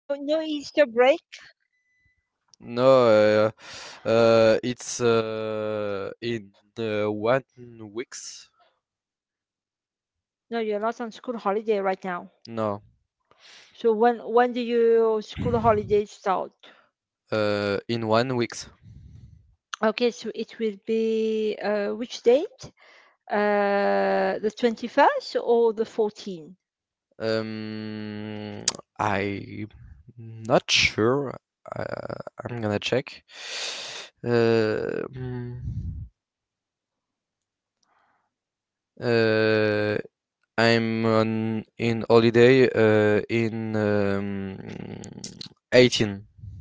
No Easter break? No, it's in 1 weeks. No, you're not on school holiday right now. No, So when do your school holidays start? in 1 weeks. Okay, so it will be which date? The 21st or the 14th? Um, I'm not sure. I'm gonna check. Mm, uh, I'm on in holiday in 18.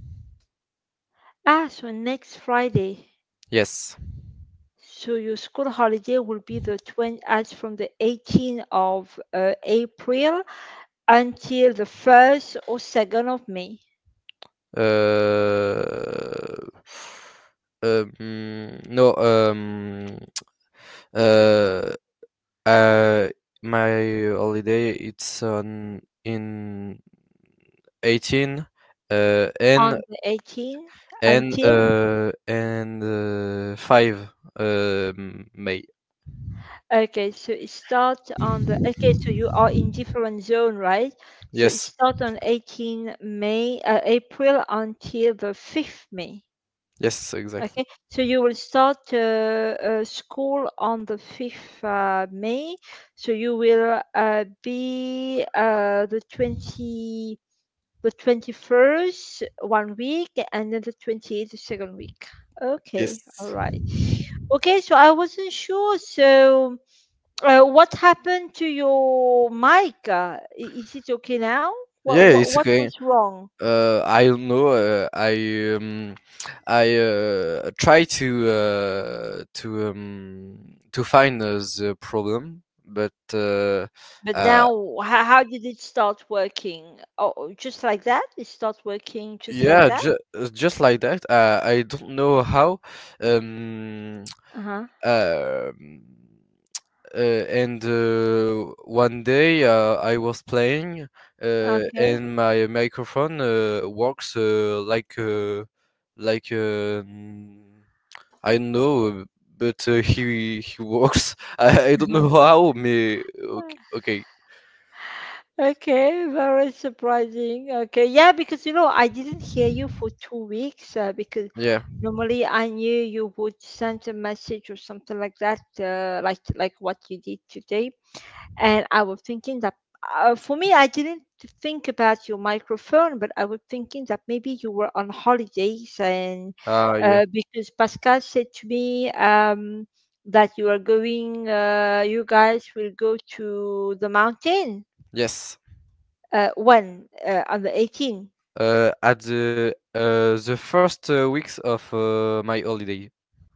Ah, so next Friday. Yes. So your school holiday will be the 20, as from the 18th of April until the 1st or 2nd of May. Uh, no. Uh, uh, my holiday it's on in 18 On the 18th and until, 5 May. okay, so it starts on the, okay, so you are in different zone, right? So it Yes. starts on 18 May, April until the 5th May. Yes, exactly. Okay, so you will start school on the 5th May. So you will be the 21st 1 week, and then the 28th the second week. Okay, all Yes. right. Okay, so I wasn't sure. So what happened to your mic? Is it okay now? Yeah, it's What okay. was wrong? I don't know. I try to find the problem, but But uh, now, how did it start working? Oh, just like that? It starts working just like yeah, that? just like that. I don't know how. Um, Uh-huh. um, and one day I was playing, Okay. and my microphone works like I don't know, but he works. I don't know how. Me okay, okay, Okay, very surprising. Okay, yeah, because I didn't hear you for 2 weeks because yeah, normally I knew you would send a message or something like that, like what you did today. And I was thinking that for me, I didn't think about your microphone, but I was thinking that maybe you were on holidays, and yeah, because Pascal said to me that you guys will go to the mountain. yes. When? On the 18th. At the first weeks of my holiday.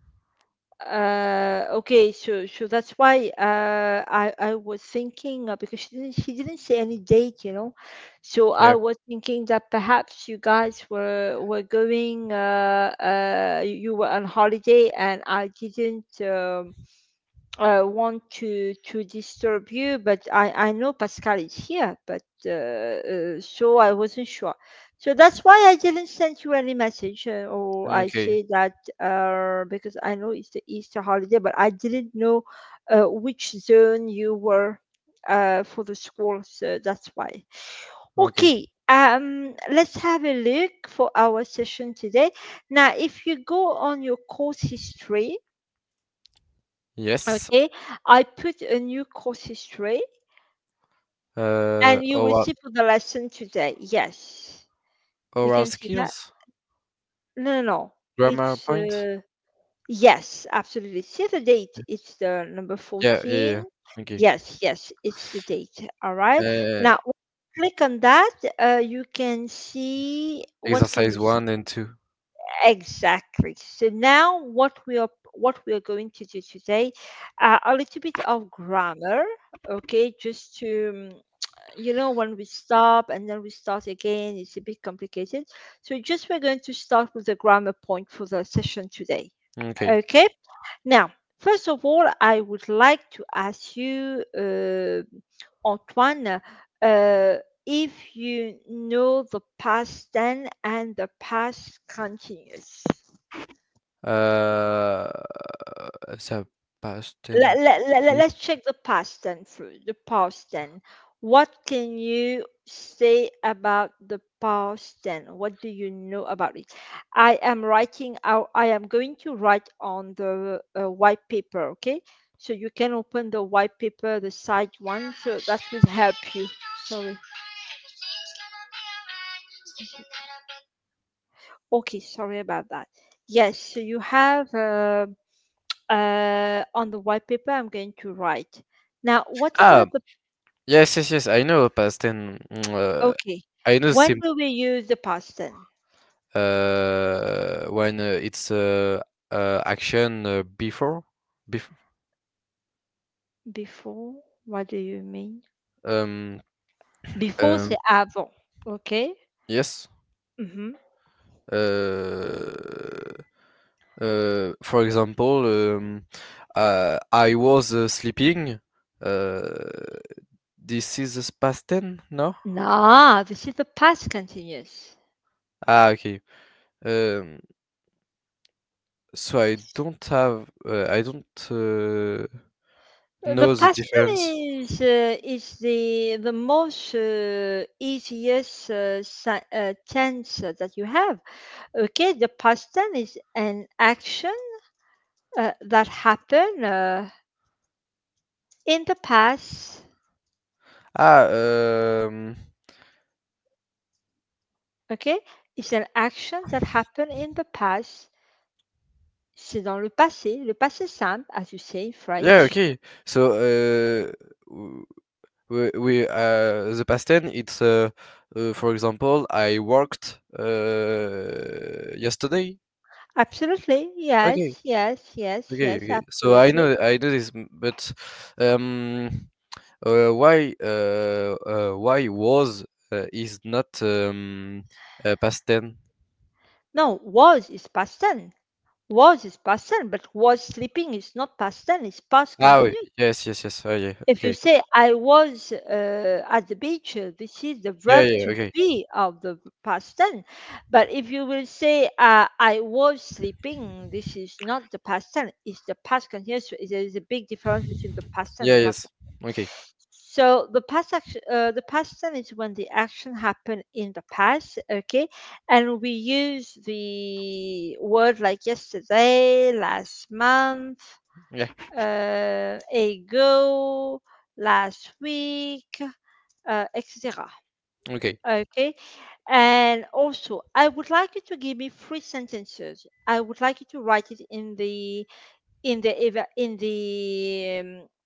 Okay, so that's why I was thinking because she didn't say any date, so I Yeah, was thinking that perhaps you guys were going you were on holiday, and I didn't want to disturb you, but I know Pascal is here, but so I wasn't sure. So that's why I didn't send you any message, or I okay, say that because I know it's the Easter holiday, but I didn't know which zone you were for the school, so that's why. okay. Okay, let's have a look for our session today. Now, if you go on your course history, Yes. okay, I put a new course history, and you will Oral, see for the lesson today. Yes, you oral can see that. skills, No, no, no. grammar It's point. yes, absolutely. See the date. It's the number Yeah, yeah, yeah. 14. Okay. Yes, yes, it's the date. All right. Uh, Now, when you click on that, you can see, what can exercise you see? 1 and 2. Exactly. So now what we are going to do today, a little bit of grammar, okay, just to when we stop and then we start again, it's a bit complicated. So just we're going to start with the grammar point for the session today. Okay. Okay. Now, first of all, I would like to ask you, Antoine, if you know the past tense and the past continuous. Uh, the past Let, tense. let, let, let's check the past tense first. The past tense. What can you say about the past tense? What do you know about it? I am writing out, I am going to write on the white paper, okay? So you can open the white paper, the side one, so that will help you. Sorry. Okay, sorry about that. Yes, so you have on the white paper, I'm going to write. Now, what Ah, about the yes, yes, yes. I know past tense. okay? I know When sim. do we use the past tense? When it's action before. Before? What do you mean? Um, Before, um, c'est avant. Okay? yes. Mm-hmm. Uh, for example, I was sleeping. Uh, this is past tense, no? No, this is the past continuous. Ah, okay. Um, so I don't The know the past difference. is the most easiest tense that you have. Okay, the past tense is an action that happened in the past. Ah, Okay, it's an action that happened in the past. C'est dans le passé simple, as you say in yeah, French. okay. So, the past tense, it's for example, I worked yesterday. Absolutely, Okay, yes, yes, yes, okay, yes, okay. So absolutely. I know this, but um, why was is not past tense? No, was is past tense. Was is past tense, but was sleeping is not past tense, it's past Ah, oui. continuous. Yes, yes, yes. Oh, yeah. If you Okay. say I was at the beach, this is the Yeah, verb yeah. to Okay. be of the past tense. But if you will say I was sleeping, this is not the past tense, it's the past continuous. There is a big difference between the past tense Yeah. and not Yes. the. Okay. So the past tense is when the action happened in the past, okay, and we use the word like yesterday, last month, Yeah. ago, last week, etc. Okay. Okay, and also I would like you to give me three sentences. I would like you to write it in the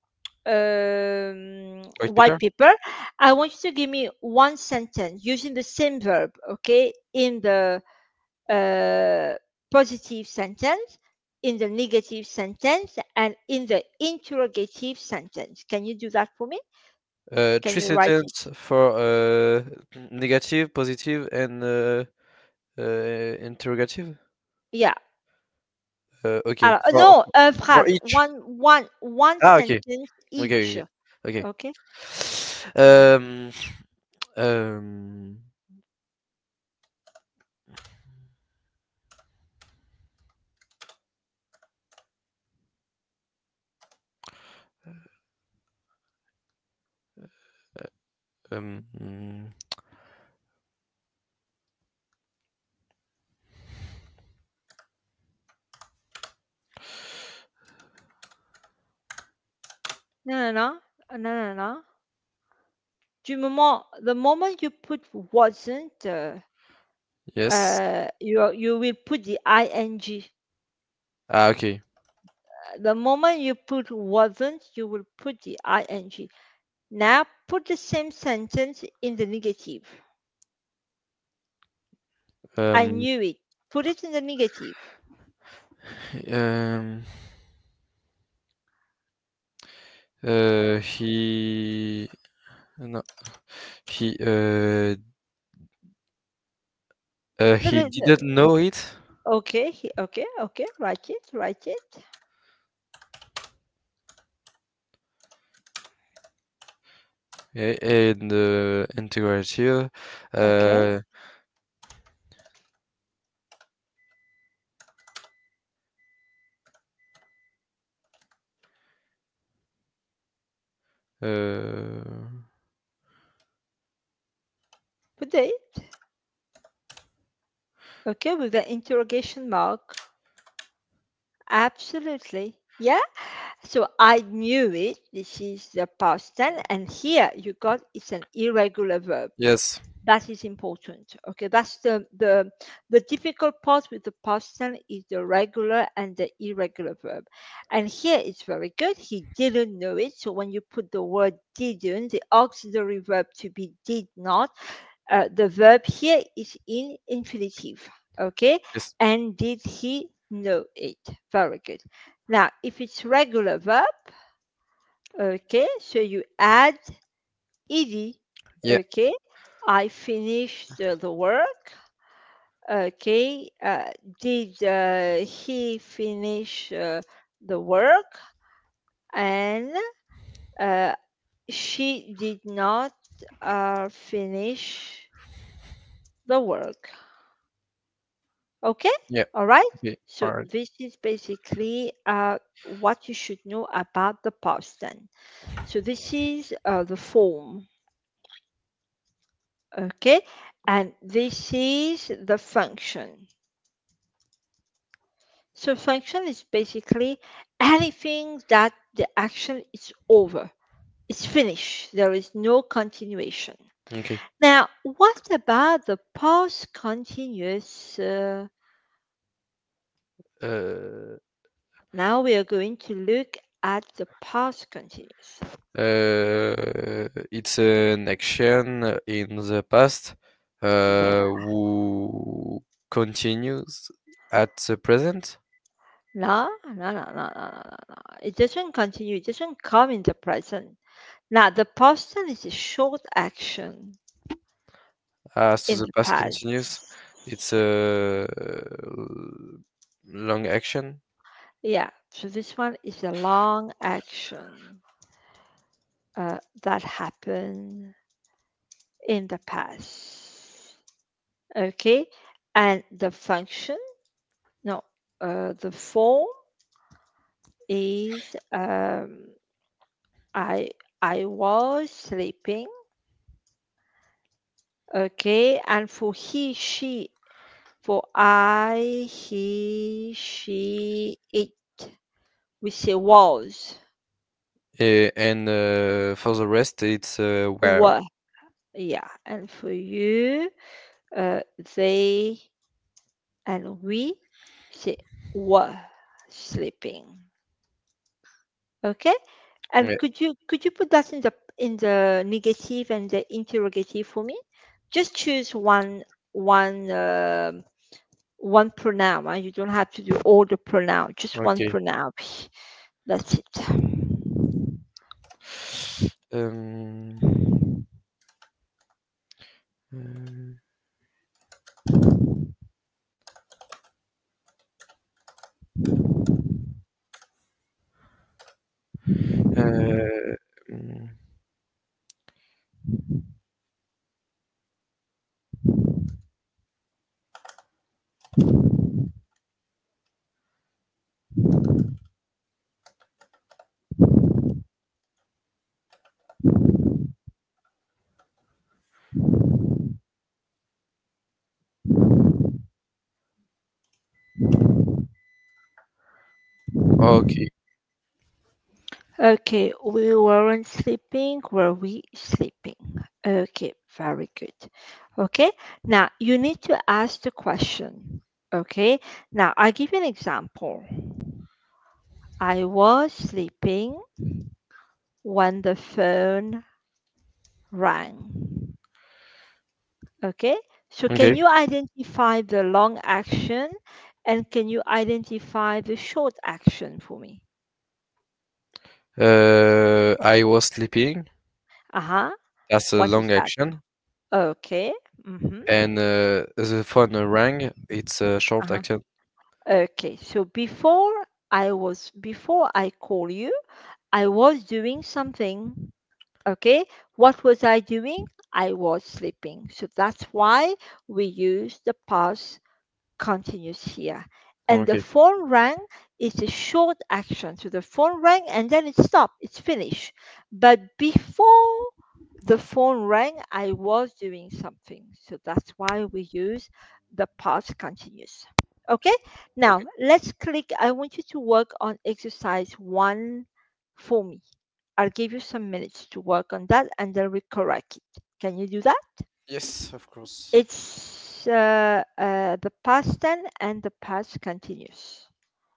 White white paper. paper. I want you to give me one sentence using the same verb, okay, in the uh, positive sentence, in the negative sentence, and in the interrogative sentence. Can you do that for me? Can Three you write it? sentence for negative, positive, and interrogative. Yeah. Okay. Alors, For no, for phrase. each. One Ah, okay. sentence each. Okay. Okay. Okay. Um. Um. Um. No, no, no, no, no, no. The moment you put wasn't, Yes. you will put the ing. Ah, okay. The moment you put wasn't, you will put the ing. Now put the same sentence in the negative. I Um. knew it. Put it in the negative. Um. He. No. He. No, He didn't know it. okay, okay, okay. Write it, write it. And integrative. Okay. Uh, uh, Put it. Okay, with the interrogation mark. Absolutely. Yeah. So I knew it. This is the past tense, and here you got it's an irregular verb. yes. That is important. Okay, that's the difficult part with the past tense is the regular and the irregular verb. And here it's very good. He didn't know it. So when you put the word didn't, the auxiliary verb to be did not, the verb here is in infinitive. Okay, Yes. and did he know it? Very good. Now, if it's regular verb, okay, so you add ed. Yeah. Okay, I finished the work. Okay, did he finish the work? And uh, she did not finish the work. Okay, Yeah. all right. Okay. So All right. this is basically what you should know about the past tense. So this is the form, okay, and this is the function. So function is basically anything that the action is over, it's finished. There is no continuation. Okay. Now, what about the past continuous? Uh, Now we are going to look at the past continuous. it's an action in the past Yeah. who continues at the present. No, no, no, no, no, no, no, no. It doesn't continue. It doesn't come in the present. Now, the past tense is a short action So in the the past continues. past. It's a long action. Yeah. So this one is a long action that happened in the past. Okay. And the function, no, the form is I I was sleeping. Okay. And for he, she, for I, he, she, it, we say was, And for the rest, it's where. were. Yeah. And for you, uh, they and we say were sleeping. Okay. And Yeah. could you put that in the negative and the interrogative for me? Just choose one one pronoun. You don't have to do all the pronoun. Just one Okay. pronoun. That's it. Um, uh, uh, mm, okay. Okay, we weren't sleeping. Were we sleeping? Okay, very good. Okay, now you need to ask the question. Okay, now I give you an example. I was sleeping when the phone rang. Okay, so can Okay. you identify the long action and can you identify the short action for me? I was sleeping. Uh huh. That's a What is long that? action. Okay. Mm-hmm. And the phone rang. It's a short Uh-huh. action. Okay. So before I call you, I was doing something. Okay, what was I doing? I was sleeping. So that's why we use the past continuous here. And the Okay. phone rang is a short action. So the phone rang and then it stopped, it's finished. But before the phone rang, I was doing something. So that's why we use the past continuous. Okay, now Okay. let's click. I want you to work on exercise one for me. I'll give you some minutes to work on that and then we correct it. Can you do that? Yes, of course. It's the past tense and the past continuous.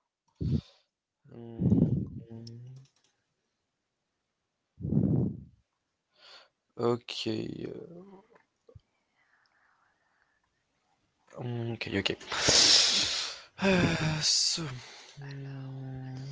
Mm, okay. Okay. Okay. So. mm,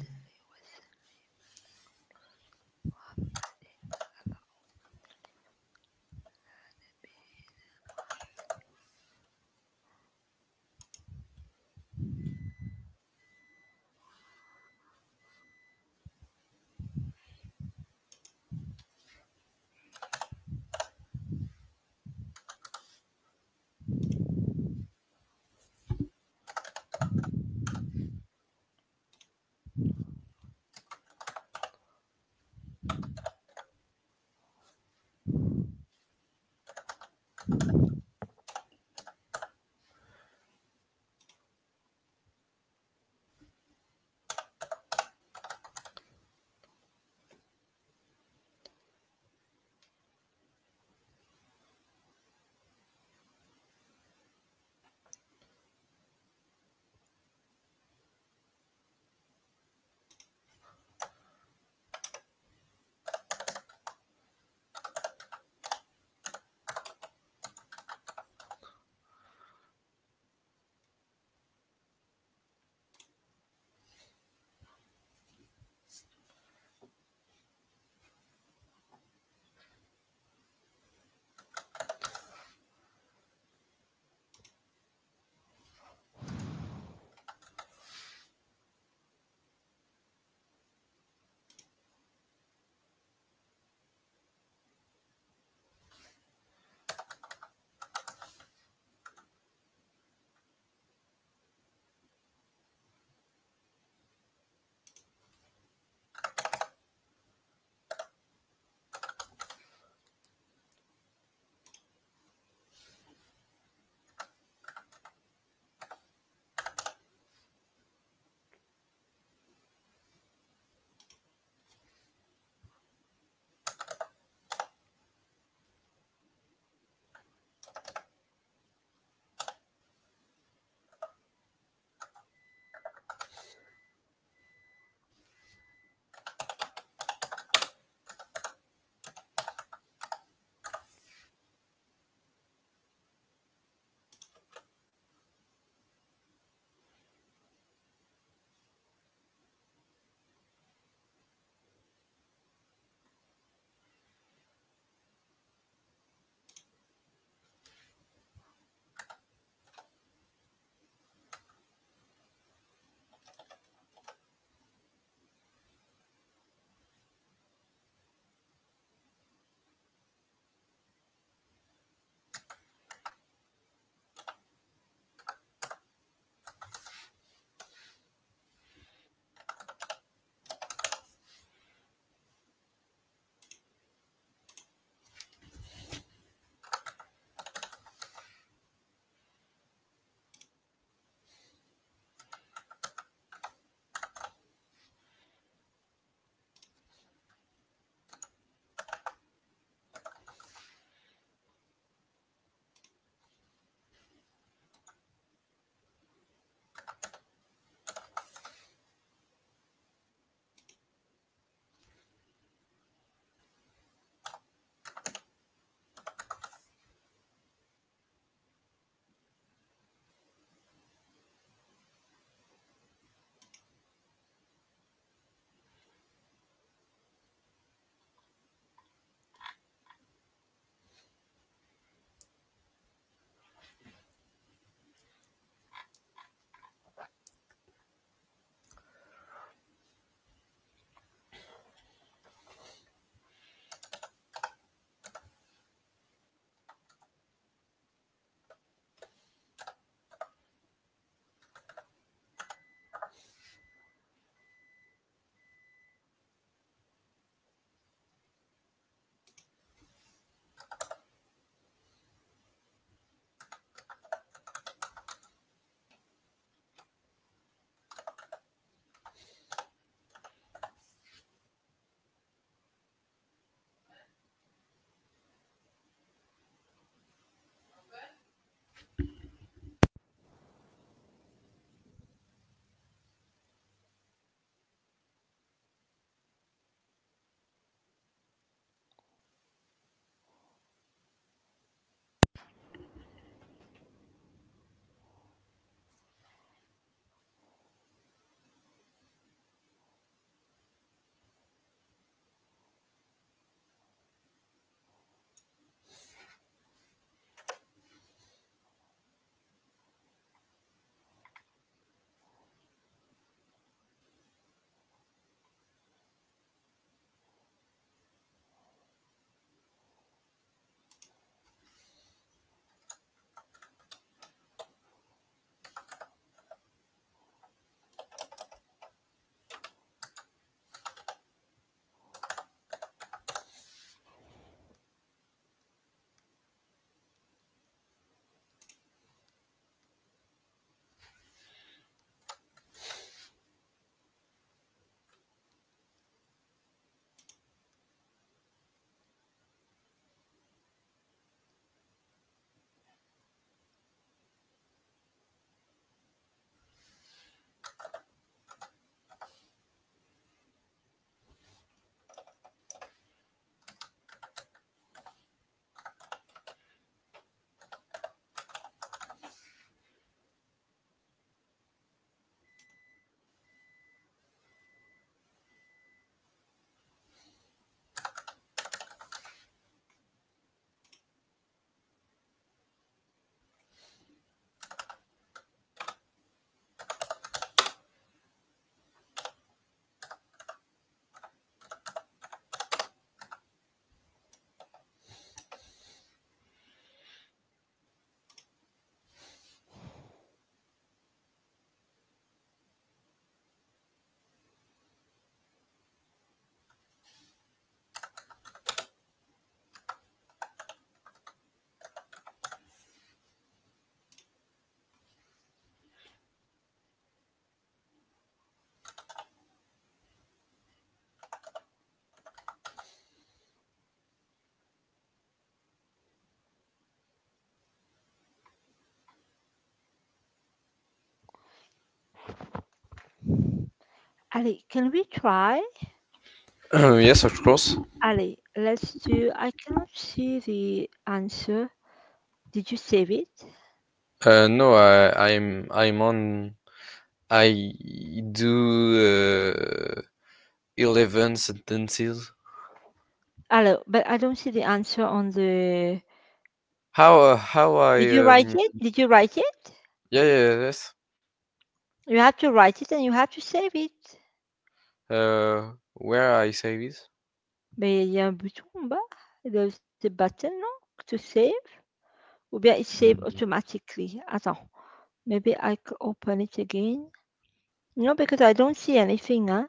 Allez, can we try? Yes, of course. Allez, let's do. I cannot see the answer. Did you save it? No, I'm on. I do 11 sentences. Hello, but I don't see the answer on the. How I Did you write it? Did you write it? yeah, yeah, yes. You have to write it and you have to save it. Where I save it? Mais il y a un bouton en bas. There's the button, no? To save. Ou bien it save Mm, automatically. Attends. Maybe I could open it again. No, because I don't see anything, huh?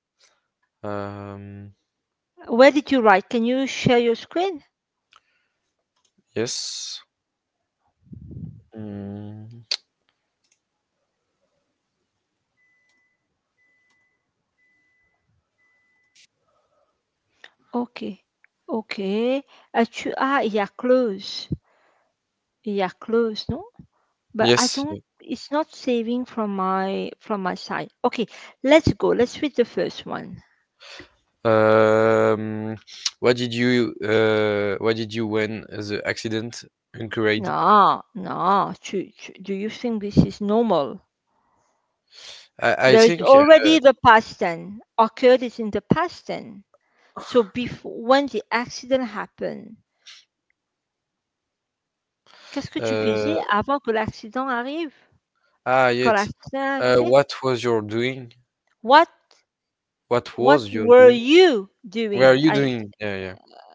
Um, Where did you write? Can you share your screen? yes. Mm, Ok. Ok. Il y a close. Il y a close, no? But I yes. don't, it's not saving from my side. Okay, let's go. Let's read the first one. Um, what did you when the accident occurred? No, no. Do you think this is normal? I There is think already the past tense. Occurred is in the past tense. So before, when the accident happened, qu'est-ce que tu faisais uh, avant que l'accident arrive? Quand yet. l'accident est arrivé? What was you doing? What What what was you were doing? you Where are doing? you doing? Yeah, yeah.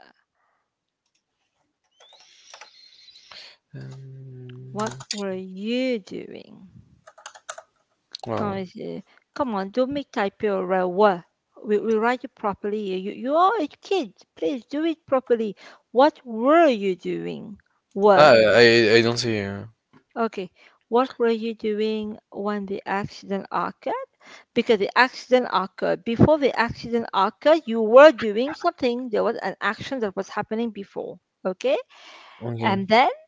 What Um, were you doing? Quand well, come on, don't make typo or were. We write it properly. You are a kid. Please do it properly. What were you doing? Were. I don't see. Okay. What were you doing when the accident occurred? Because the accident occurred. Before the accident occurred, you were doing something. There was an action that was happening before. Okay? Okay. And then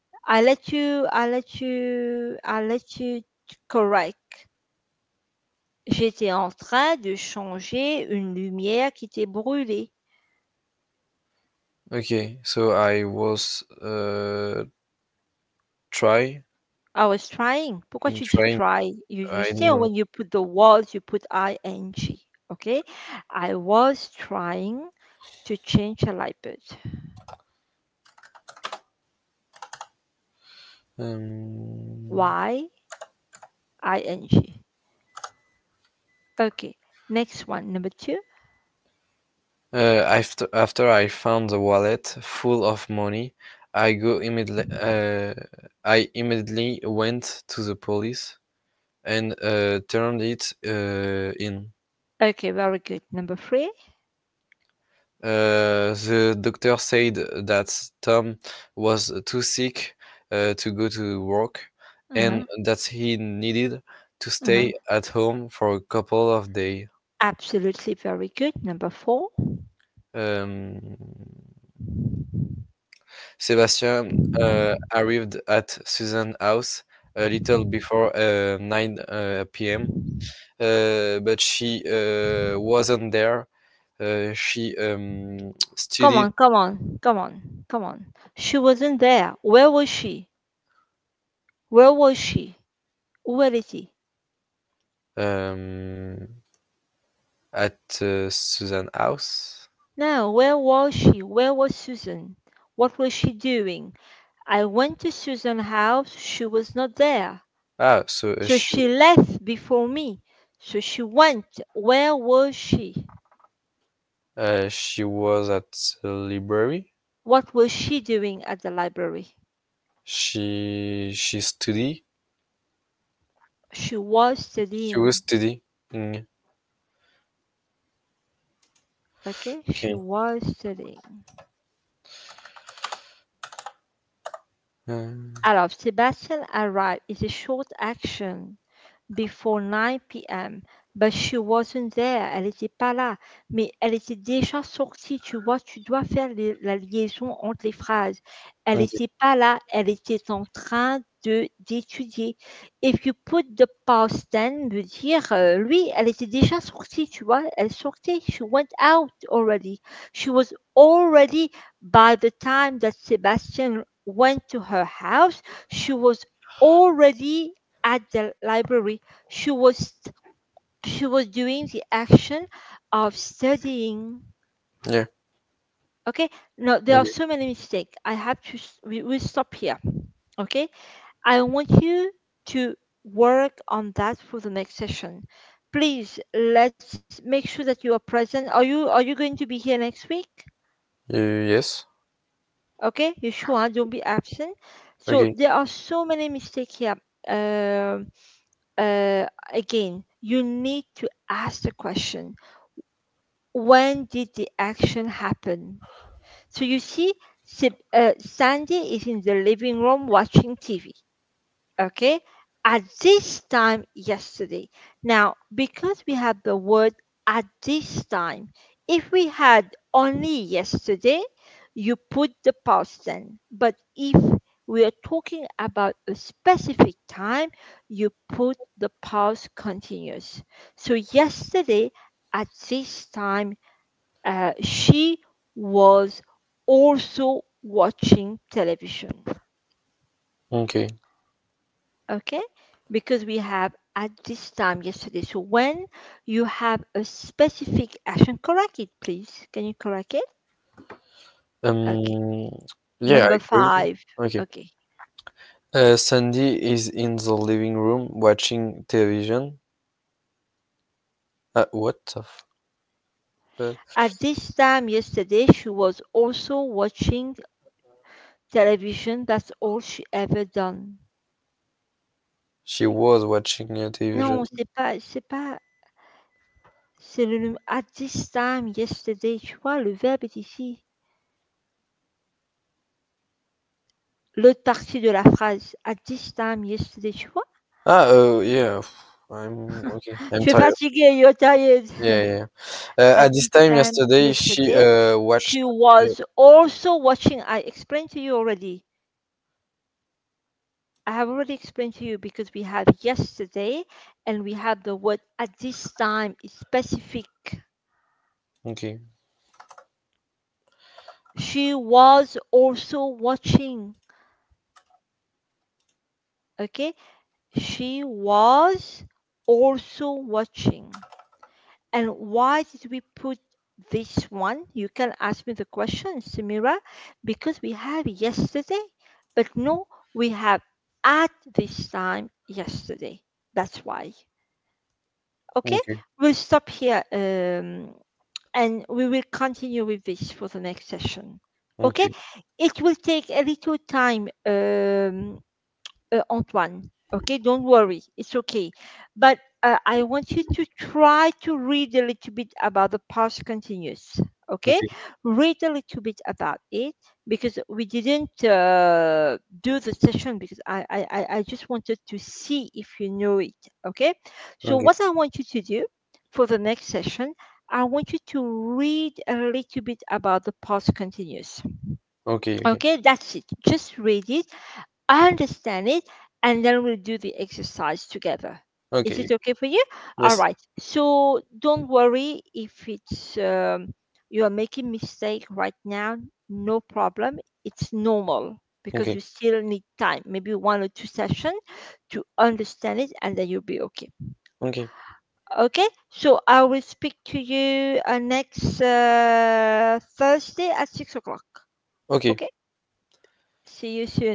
I let you correct. J'étais en train de changer une lumière qui était brûlée. Okay. So I was try I was trying. Pourquoi tu dis trying. try? You I say don't know. when you put the was, you put ing. Okay? I was trying to change a light bulb. Um, Why? Ing. Okay. Next one. Number two. after I found the wallet full of money, I immediately went to the police and turned it in. Okay, very good. Number three. The doctor said that Tom was too sick to go to work and Mhm, that he needed to mhm. stay at home for a couple of days. Absolutely very good. Number four. Um, Sebastian arrived at Susan's house a little before 9 p.m., but she wasn't there. She Come studied. on, come on, come on, come on. She wasn't there. Where was she? Where was she? Where is he? um, at Susan's house. No, where was she? Where was Susan? What was she doing? I went to Susan's house. She was not there. Ah, so So she left before me. So she went. Where was she? she was at the library. What was she doing at the library? She studied. She was She was studying. studying. Okay, she Okay. was studying. Um, Alors, Sebastian arrived is a short action before 9 p.m. But she wasn't there. Elle n'était pas là. Mais elle était déjà sortie. Tu vois, tu dois faire la liaison entre les phrases. Elle okay. n'était pas là. Elle était en train d'étudier. If you put the past tense, veut dire, lui, elle était déjà sortie, tu vois, elle sortait, she went out already. She was already, by the time that Sebastian went to her house, she was already at the library. She was she was doing the action of studying. Yeah. Okay, no, there are Okay. so many mistakes. I have to, we will stop here. Okay, I want you to work on that for the next session. Please, let's make sure that you are present. Are you going to be here next week? Yes. Okay, you sure? Huh? Don't be absent. So Okay. there are so many mistakes here. Um Again, you need to ask the question: when did the action happen? So you see, Sandy is in the living room watching TV. Okay, at this time yesterday. Now, because we have the word at this time, if we had only yesterday, you put the past tense. But if we are talking about a specific time, you put the past continuous. So yesterday at this time, she was also watching television. Okay. Okay, because we have at this time yesterday. So when you have a specific action, correct it, please. Can you correct it? Okay. Um. Yeah, I Number could. five. Okay. Okay. Sandy is in the living room watching television. What the uh, At this time yesterday, she was also watching television. That's all she ever done. she was watching Non, television. c'est at this time yesterday. Tu vois, le verbe est ici. L'autre partie de la phrase. At this time yesterday. Tu vois? Yeah. I'm okay. I'm Tu es tired. fatigué, you're tired. Yeah, yeah. At At this this time time yesterday, she yesterday, watched. she was also watching. I explained to you already. I have already explained to you because we have yesterday and we have the word at this time is specific. Okay. She was also watching. Okay? She was also watching. And why did we put this one? You can ask me the question, Samira, because we have yesterday, but no, we have at this time yesterday. That's why. Okay, Okay. we'll stop here and we will continue with this for the next session. Okay, Okay. it will take a little time, Antoine. Okay, don't worry, it's okay. But I want you to try to read a little bit about the past continuous. Okay, Okay. read a little bit about it because we didn't do the session because I just wanted to see if you know it. Okay, so Okay. what I want you to do for the next session, I want you to read a little bit about the past continuous. Okay. Okay. Okay, that's it. Just read it, understand it, and then we'll do the exercise together. Is Okay. it okay for you? All Yes. right. So don't worry if it's you are making mistake right now. No problem. It's normal because Okay. you still need time, maybe 1 or 2 sessions to understand it, and then you'll be okay. Okay. Okay. So I will speak to you next Thursday at 6 o'clock. Okay. Okay. See you soon.